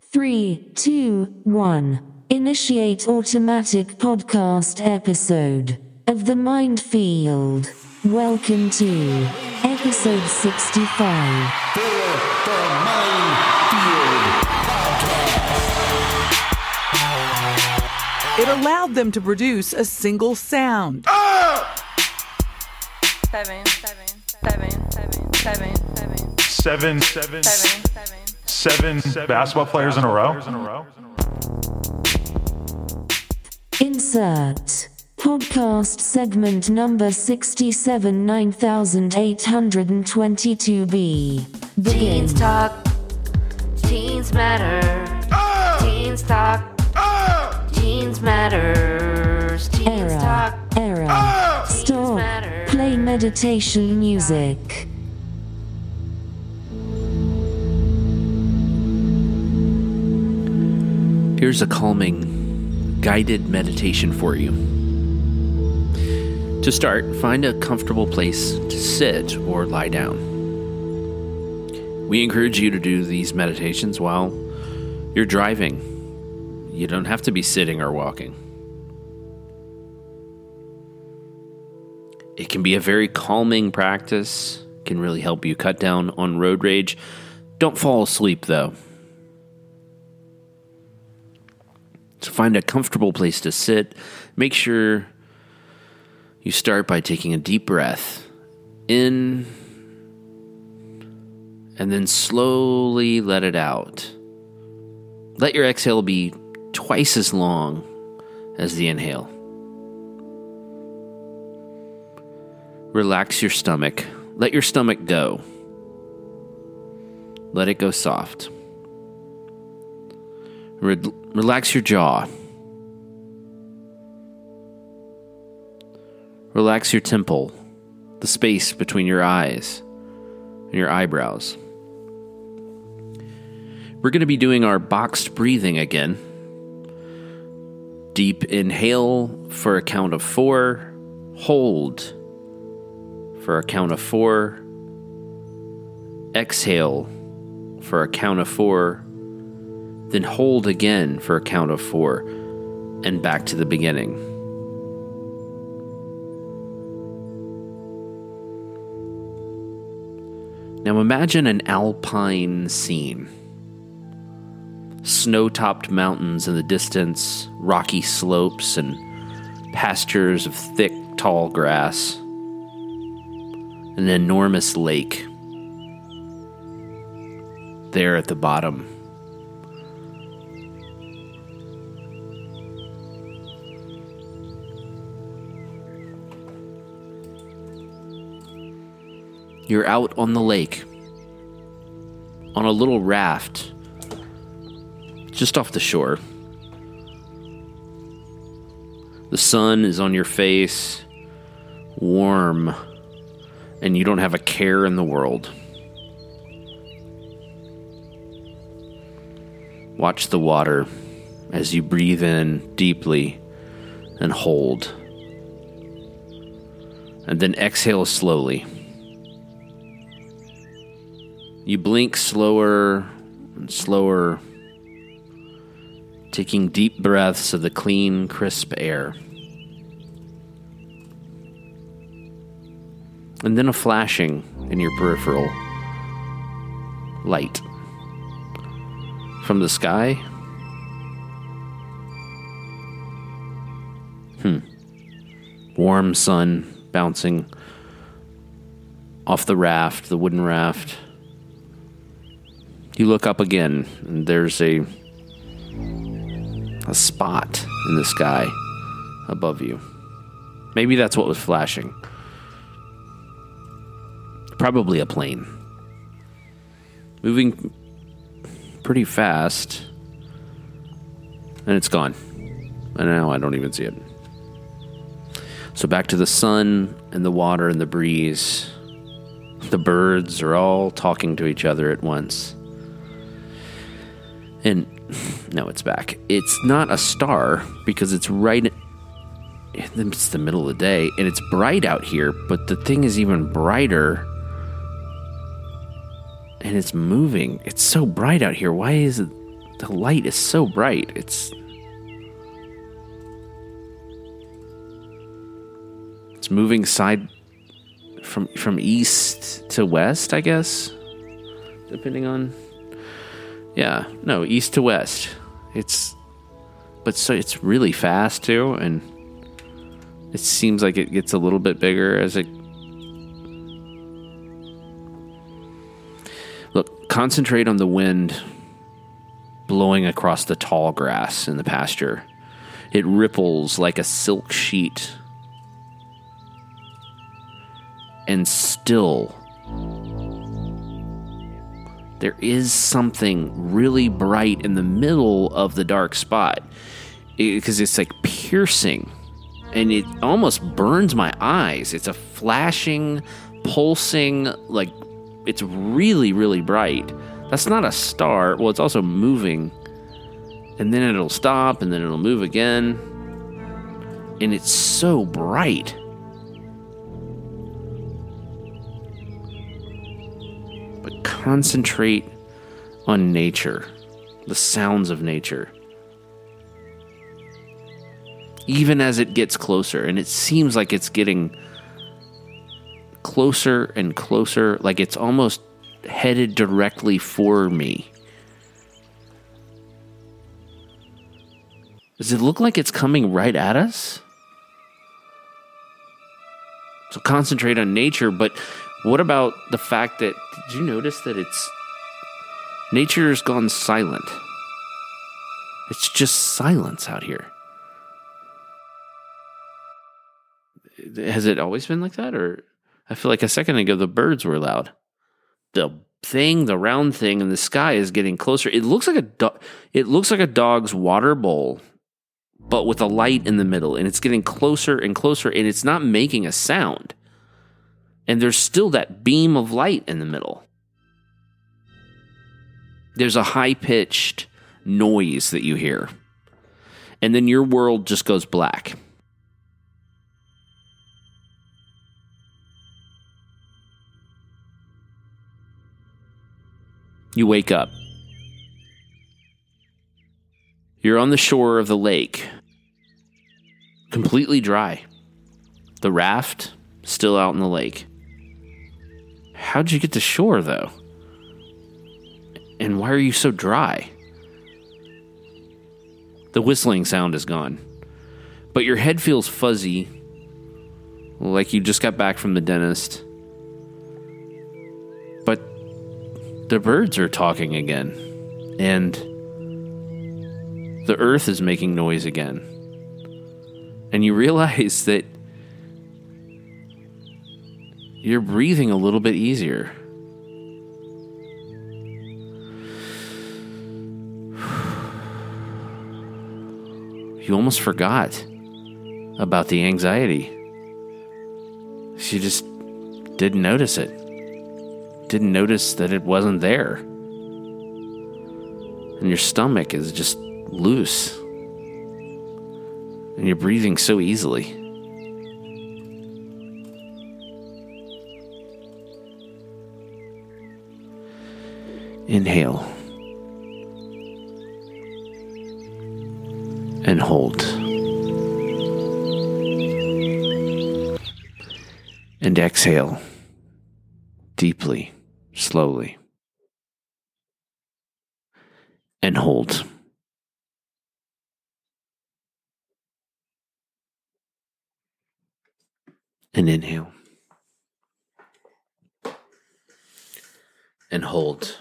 3, 2, 1. Initiate automatic podcast episode of The Mind Field. Welcome to episode 65. For The Mind Field Podcast. It allowed them to produce a single sound. Seven basketball players in a row. Insert podcast segment number 67 9822B. Begin. Teens talk, teens matter. Teens talk, teens matters. Teens talk, Error. teens Stop. matter. Play meditation music. Here's a calming, guided meditation for you. To start, find a comfortable place to sit or lie down. We encourage you to do these meditations while you're driving. You don't have to be sitting or walking. It can be a very calming practice, can really help you cut down on road rage. Don't fall asleep though. So find a comfortable place to sit. Make sure you start by taking a deep breath in and then slowly let it out. Let your exhale be twice as long as the inhale. Relax your stomach. Let your stomach go. Let it go soft. Relax your jaw. Relax your temple, the space between your eyes and your eyebrows. We're going to be doing our boxed breathing again. Deep inhale for a count of 4. Hold for a count of 4. Exhale for a count of 4. Then hold again for a count of 4, and back to the beginning. Now imagine an alpine scene. Snow-topped mountains in the distance, rocky slopes, and pastures of thick, tall grass. An enormous lake there at the bottom. You're out on the lake, on a little raft, just off the shore. The sun is on your face, warm, and you don't have a care in the world. Watch the water as you breathe in deeply and hold. And then exhale slowly. You blink slower and slower, taking deep breaths of the clean, crisp air. And then a flashing in your peripheral light. From the sky. Warm sun bouncing off the raft, the wooden raft. You look up again, and there's a spot in the sky above you. Maybe that's what was flashing. Probably a plane. Moving pretty fast, and it's gone. And now I don't even see it. So back to the sun and the water and the breeze. The birds are all talking to each other at once. And no, it's back. It's not a star because it's right. It's the middle of the day and it's bright out here, but the thing is even brighter. And it's moving. It's so bright out here. Why is it the light is so bright. It's moving side from east to west, I guess, depending on. Yeah, no, east to west. It's really fast too, and it seems like it gets a little bit bigger as it. Look, concentrate on the wind blowing across the tall grass in the pasture. It ripples like a silk sheet. And still, there is something really bright in the middle of the dark spot. Because it's like piercing. And it almost burns my eyes. It's a flashing, pulsing, like, it's really, really bright. That's not a star. Well, it's also moving. And then it'll stop, and then it'll move again. And it's so bright. But concentrate on nature, the sounds of nature. Even as it gets closer, and it seems like it's getting closer and closer, like it's almost headed directly for me. Does it look like it's coming right at us? So concentrate on nature, but what about the fact that, did you notice that nature's gone silent? It's just silence out here. Has it always been like that? Or I feel like a second ago the birds were loud. The round thing in the sky is getting closer. It looks like a dog's water bowl, but with a light in the middle, and it's getting closer and closer, and it's not making a sound. And there's still that beam of light in the middle. There's a high-pitched noise that you hear. And then your world just goes black. You wake up. You're on the shore of the lake. Completely dry. The raft still out in the lake. How'd you get to shore, though? And why are you so dry? The whistling sound is gone. But your head feels fuzzy, like you just got back from the dentist. But the birds are talking again. And the earth is making noise again. And you realize that you're breathing a little bit easier. You almost forgot about the anxiety. You just didn't notice it. Didn't notice that it wasn't there. And your stomach is just loose. And you're breathing so easily. Inhale. And hold. And exhale. Deeply, slowly. And hold. And inhale. And hold.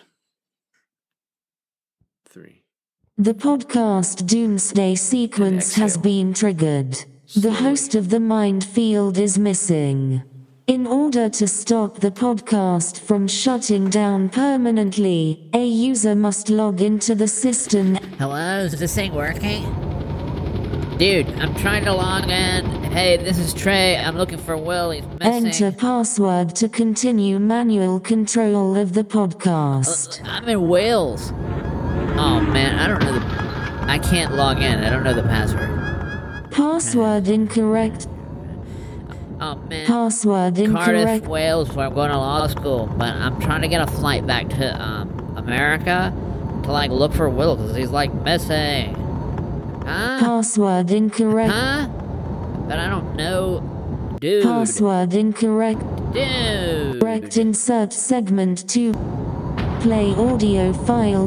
3. The podcast Doomsday sequence has been triggered. The host of the mind field is missing. In order to stop the podcast from shutting down permanently, a user must log into the system. Hello, is this thing working? Dude, I'm trying to log in. Hey, this is Trey. I'm looking for Will. He's missing. Enter password to continue manual control of the podcast. I'm in Wales. Oh man, I can't log in. I don't know the password. Password incorrect. Oh man. Password incorrect. Cardiff, Wales, where I'm going to law school, but I'm trying to get a flight back to America, to like look for Will because he's like missing. Huh? Password incorrect. Huh? But I don't know. Dude. Password incorrect. Dude. Correct. Insert segment 2. Play audio file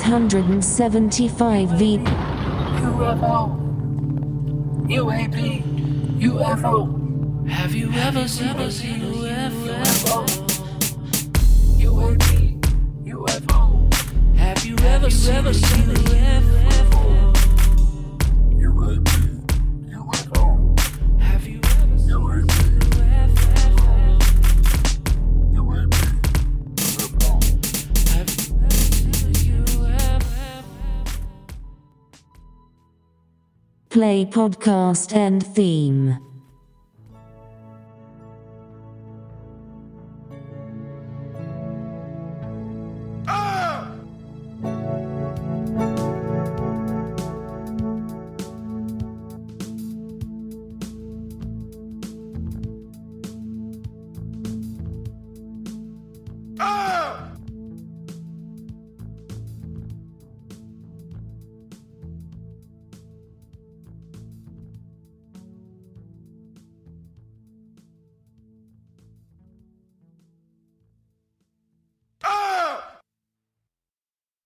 675V. UFO. UAP. UFO. Have you ever seen a UFO? UAP. UFO. Have you ever seen a UFO? UAP. UFO. Have you ever seen a UFO? UAP. UFO. Have you ever seen a UFO? Play podcast end theme.